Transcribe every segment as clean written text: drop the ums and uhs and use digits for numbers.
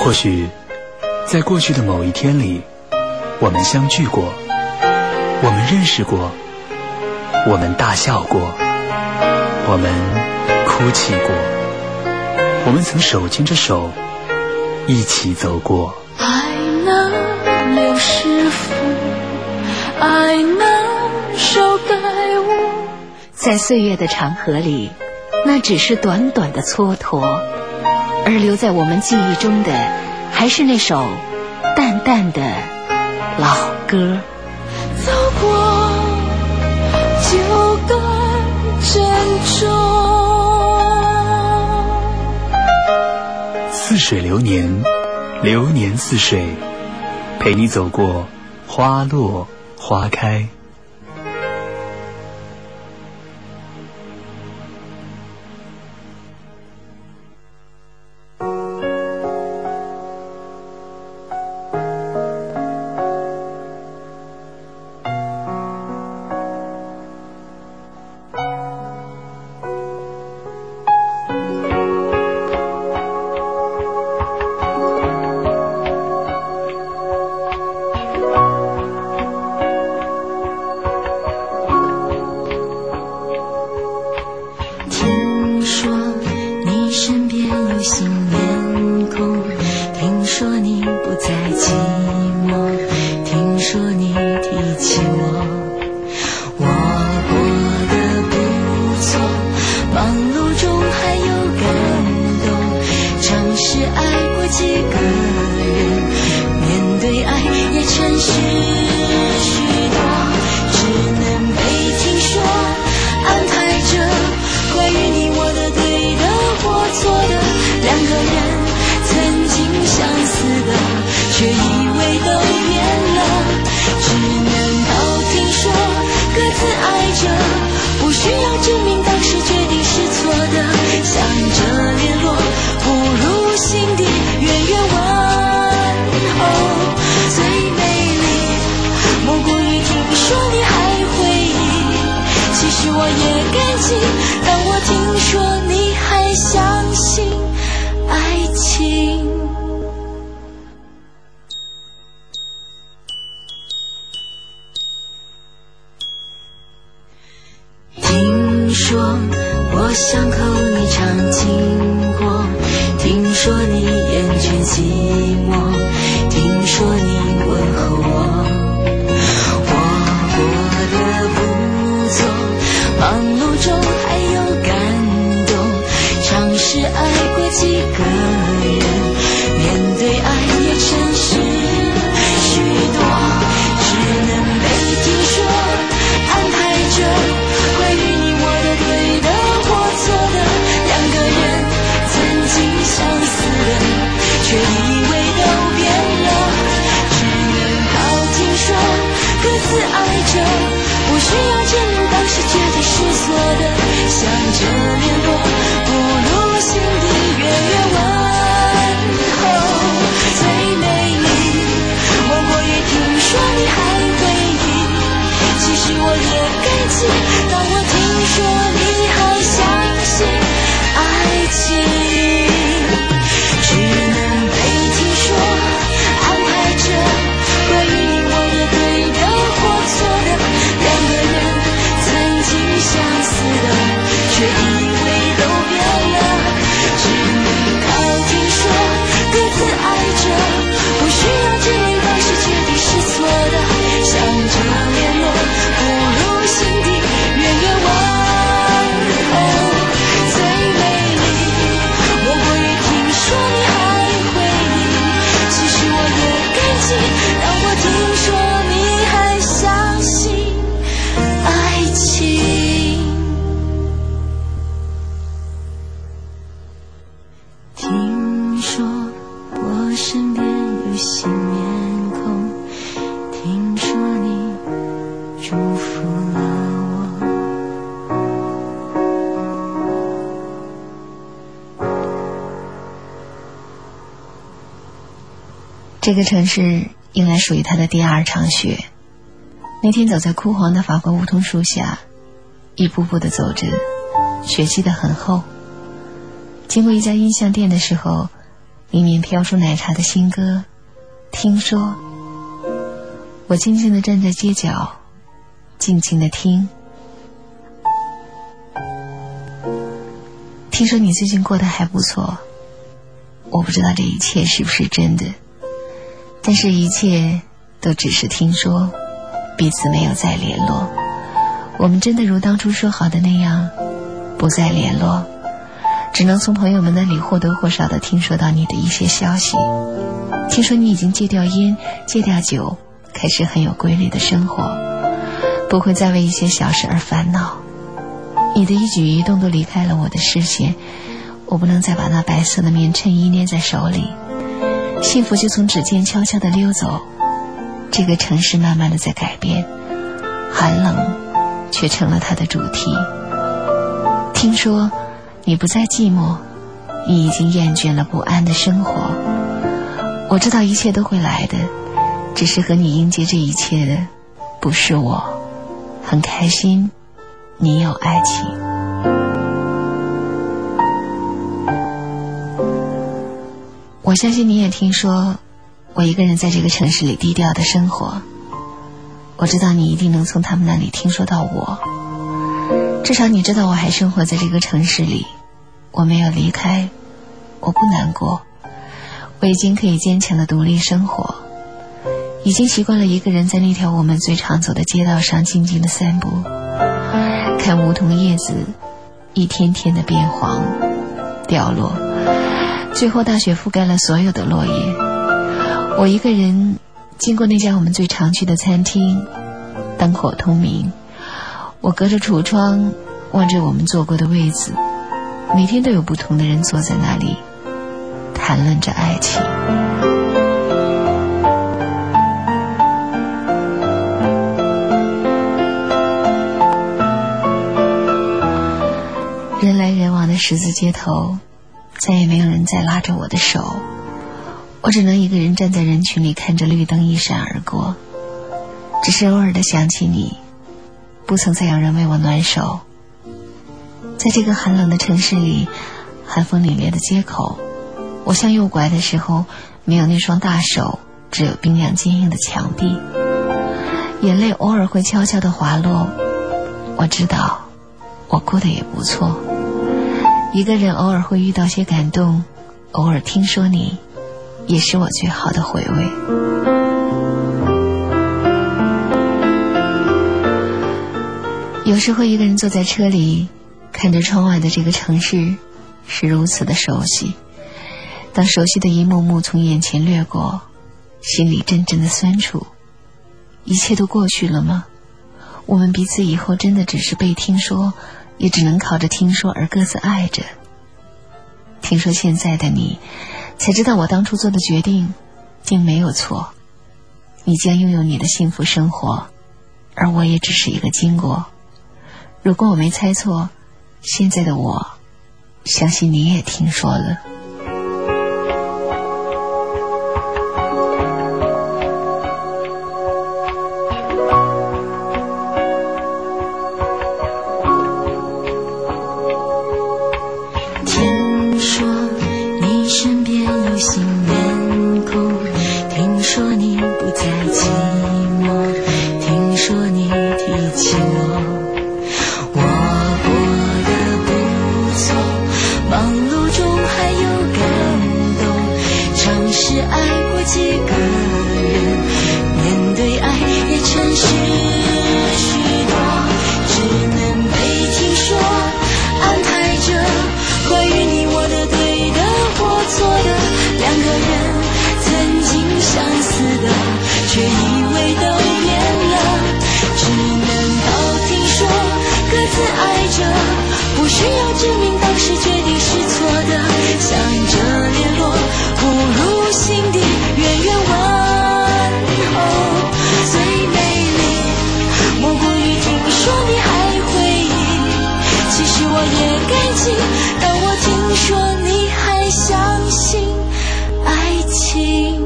或许在过去的某一天里，我们相聚过，我们认识过，我们大笑过，我们哭泣过，我们曾手牵着手一起走过。 爱能留是福，爱能手改物。 在岁月的长河里，那只是短短的蹉跎，而留在我们记忆中的还是那首淡淡的老歌。 走过就该珍重。 似水流年，流年似水，陪你走过花落花开。 这个城市迎来属于它的第二场雪。那天走在枯黄的法国梧桐树下，一步步地走着，雪积得很厚。经过一家音像店的时候， 里面飘出奶茶的新歌。听说，我静静地站在街角，静静地听。听说你最近过得还不错，我不知道这一切是不是真的，但是一切都只是听说，彼此没有再联络。我们真的如当初说好的那样，不再联络，只能从朋友们那里或多或少地听说到你的一些消息。听说你已经戒掉烟，戒掉酒，开始很有规律的生活，不会再为一些小事而烦恼。你的一举一动都离开了我的视线，我不能再把那白色的棉衬衣捏在手里，幸福就从指尖悄悄地溜走。这个城市慢慢地在改变，寒冷却成了它的主题。听说你不再寂寞，你已经厌倦了不安的生活。我知道一切都会来的，只是和你迎接这一切的不是我。很开心你有爱情。我相信你也听说我一个人在这个城市里低调的生活，我知道你一定能从他们那里听说到我。至少你知道我还生活在这个城市里，我没有离开，我不难过，我已经可以坚强的独立生活，已经习惯了一个人在那条我们最常走的街道上静静的散步，看梧桐叶子一天天的变黄掉落，最后大雪覆盖了所有的落叶。我一个人经过那家我们最常去的餐厅，灯火通明，我隔着橱窗望着我们坐过的位子，每天都有不同的人坐在那里谈论着爱情。人来人往的十字街头，再也没有人再拉着我的手，我只能一个人站在人群里，看着绿灯一闪而过。只是偶尔的想起你，不曾再有人为我暖手。在这个寒冷的城市里，寒风凛冽的街口，我向右拐的时候，没有那双大手，只有冰凉坚硬的墙壁。眼泪偶尔会悄悄地滑落，我知道我过得也不错。一个人偶尔会遇到些感动，偶尔听说你，也是我最好的回味。有时候一个人坐在车里，看着窗外的这个城市，是如此的熟悉。当熟悉的一幕幕从眼前掠过，心里阵阵的酸楚。一切都过去了吗？我们彼此以后真的只是被听说，也只能靠着听说而各自爱着。听说现在的你，才知道我当初做的决定并没有错。你将拥有你的幸福生活，而我也只是一个经过。如果我没猜错，现在的我，相信你也听说了。 听说你身边有新面孔，听说你不再寂寞，听说你提起我过得不错，忙碌中还有感动，尝试爱过几个人，面对爱也诚实许多，只能被听说安排着关于你我的对的或错的，两个人曾经相似的，却以为都变了，只能到听说各自爱着，不需要证明当时决定是错的，想着联络不如心底远远问候。最美丽莫过于听说你还回忆，其实我也感激，当我听说你还相信爱情。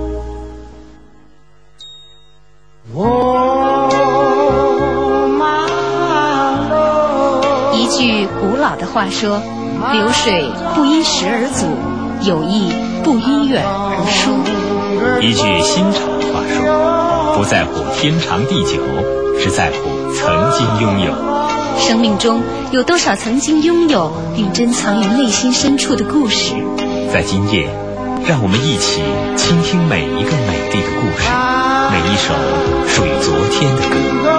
一句古老的话说，流水不因时而阻，友谊不度音乐而书。 一句新潮话说，不在乎天长地久，只在乎曾经拥有。 生命中有多少曾经拥有并珍藏于内心深处的故事？ 在今夜，让我们一起倾听每一个美丽的故事，每一首属于昨天的歌。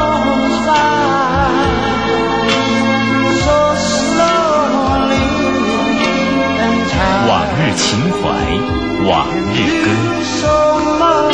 往日情怀，往日歌。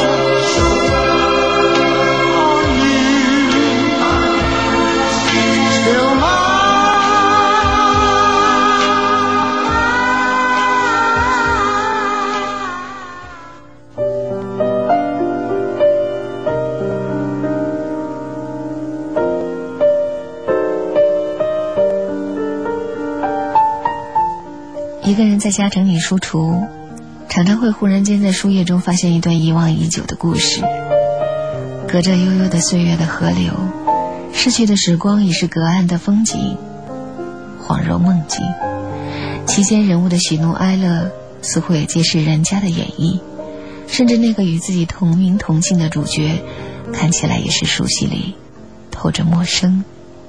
一个人在家整理书橱，常常会忽然间在书页中发现一段遗忘已久的故事。隔着悠悠的岁月的河流，逝去的时光已是隔岸的风景，恍若梦境。其间人物的喜怒哀乐似乎也皆是人家的演绎，甚至那个与自己同名同姓的主角看起来也是熟悉里透着陌生。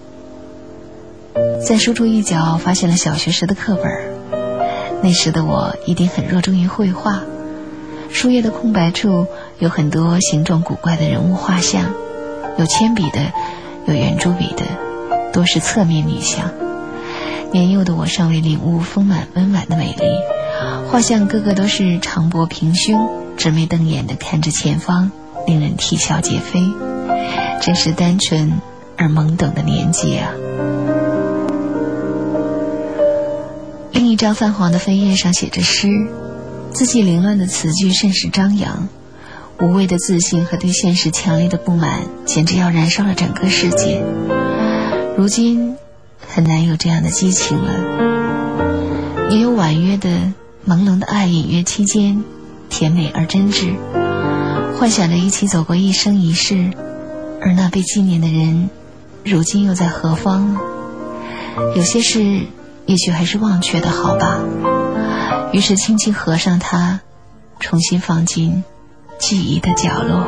在书橱一角发现了小学时的课本，那时的我一定很热衷于绘画，书页的空白处有很多形状古怪的人物画像，有铅笔的，有圆珠笔的，多是侧面女像。年幼的我尚未领悟丰满温婉的美丽，画像个个都是长脖平胸，直眉瞪眼地看着前方，令人啼笑皆非。真是单纯而懵懂的年纪啊。另一张泛黄的扉页上写着诗，字迹凌乱的词句甚是张扬，无谓的自信和对现实强烈的不满简直要燃烧了整个世界。如今很难有这样的激情了，也有婉约的朦胧的爱隐约期间，甜美而真挚，幻想着一起走过一生一世，而那被纪念的人如今又在何方呢？有些事也许还是忘却的好吧。于是轻轻合上它，重新放进记忆的角落。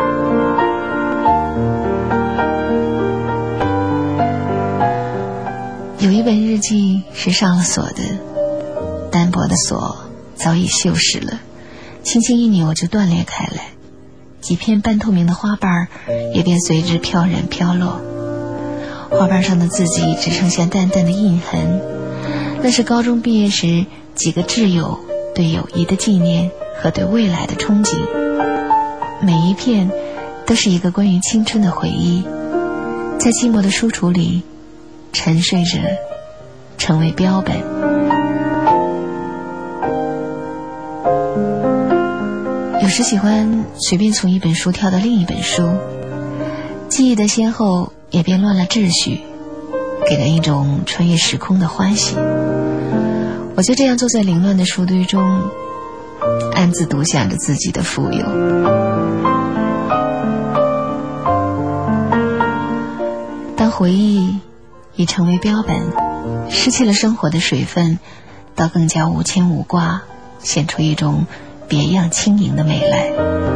有一本日记是上了锁的，单薄的锁早已锈蚀了，轻轻一扭就断裂开来，几片半透明的花瓣也便随之飘然飘落。花瓣上的字迹只剩下淡淡的印痕，那是高中毕业时几个挚友对友谊的纪念和对未来的憧憬，每一片都是一个关于青春的回忆，在寂寞的书橱里沉睡着，成为标本。有时喜欢随便从一本书跳到另一本书，记忆的先后也变乱了秩序，给人一种穿越时空的欢喜。我就这样坐在凌乱的书堆中，暗自独享着自己的富有。当回忆已成为标本，失去了生活的水分，倒更加无牵无挂，显出一种别样轻盈的美来。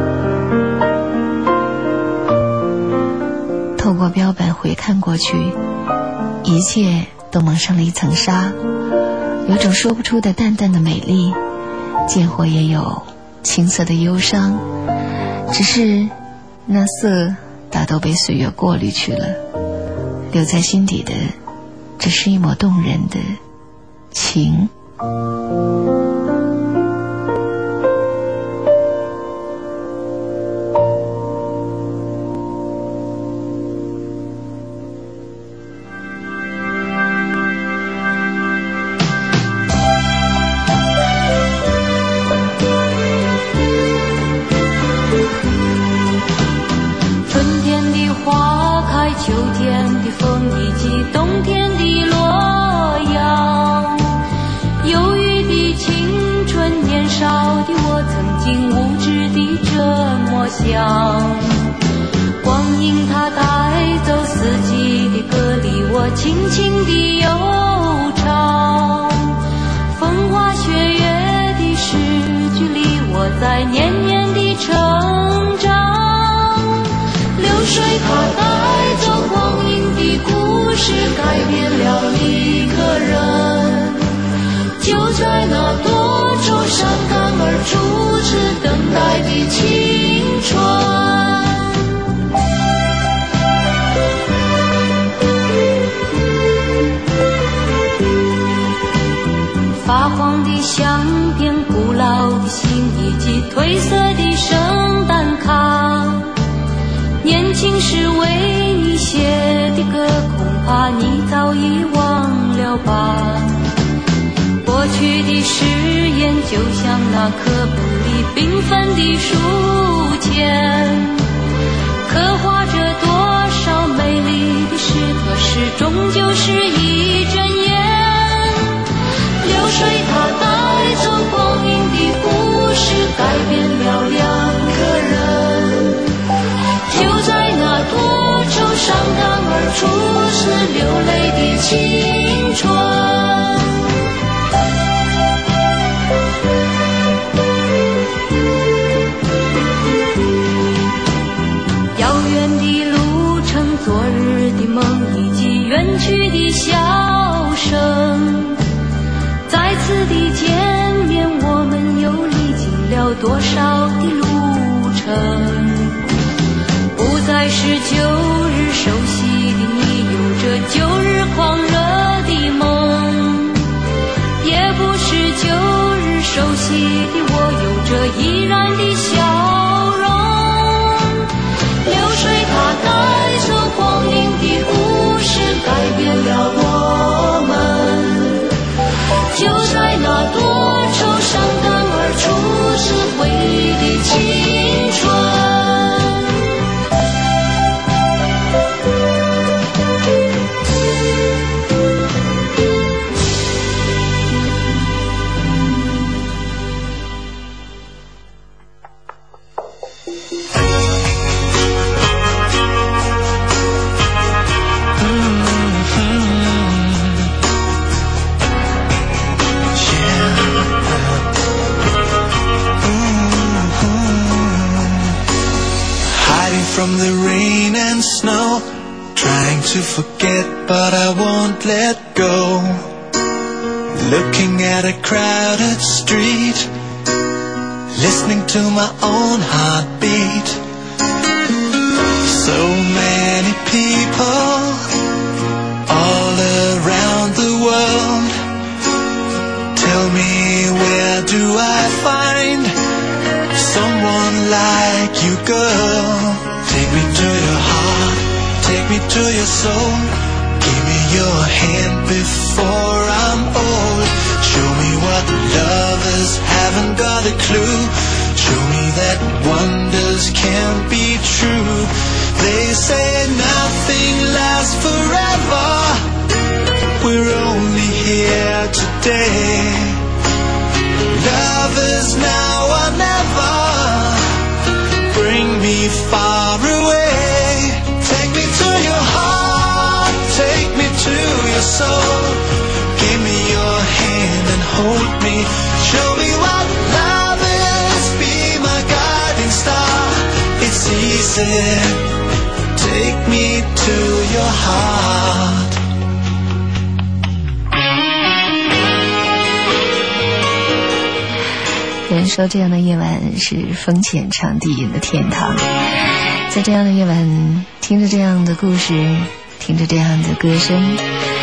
透过标本回看过去，一切都蒙上了一层纱，有种说不出的淡淡的美丽，见或也有青涩的忧伤，只是那色大都被岁月过滤去了，留在心底的只是一抹动人的情。 光阴它带走四季的歌里，我轻轻地悠长。风花雪月的诗句里， 在年年的成长。流水它带走光阴的故事，改变了一个人。就在那多愁善感而初次等待的青春。发黄的相片，古老的信以及褪色的圣诞卡，年轻时为你写的歌，恐怕你早已忘了吧。过去的誓言就像那课本里缤纷的书签，刻画着多少美丽的诗，可是终究是一阵烟。流水它带走光阴的故事，改变了两个人。就在那多愁善感而初次流泪的青春。遥远的路程，昨日的梦以及远去的笑声，再次的见面，我们又历经了多少的路程。不再是旧日熟悉的你，有着旧日狂热的梦，也不是旧日熟悉的我，有着依然的笑容。流水它带走光阴的故事，改变了我们。就在那多愁善感而初次回忆的青春。 From the rain and snow, trying to forget but I won't let go. Looking at a crowded street, listening to my own heartbeat. So many people all around the world. Tell me, where do I find someone like you, girl? Take me to your heart, take me to your soul. Give me your hand before I'm old. Show me what lovers haven't got a clue. Show me that wonders can't be true. They say nothing lasts forever. We're only here today. Love is now or never. Bring me far away. Take me to your heart, take me to your soul. Give me your hand and hold me. Show me what love is, be my guiding star. It's easy, take me to your heart. 有人说这样的夜晚是风浅场地人的天堂，在这样的夜晚听着这样的故事，听着这样的歌声，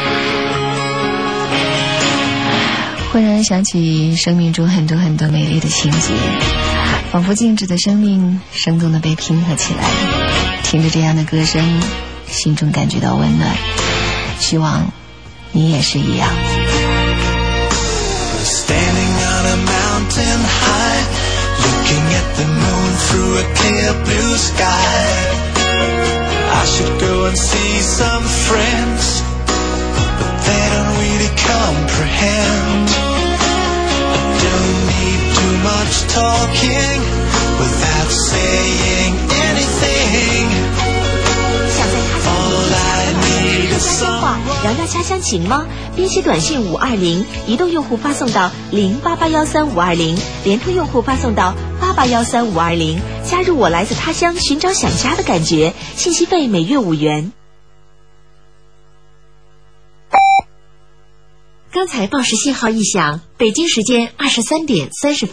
会让人想起生命中很多很多美丽的情节，仿佛静止的生命生动地被拼合起来。听着这样的歌声，心中感觉到温暖，希望你也是一样。 Standing on a mountain high, looking at the moon through a clear blue sky. I should go and see some friends, but they don't really comprehend. I don't need too much talking without saying anything. All I need is someone. 聊聊家乡情吗？编写短信520，移动用户发送到08813520，联通用户发送到8813520，加入我来自他乡寻找想家的感觉，信息费每月5元。刚才报时信号一响，北京时间23点30分。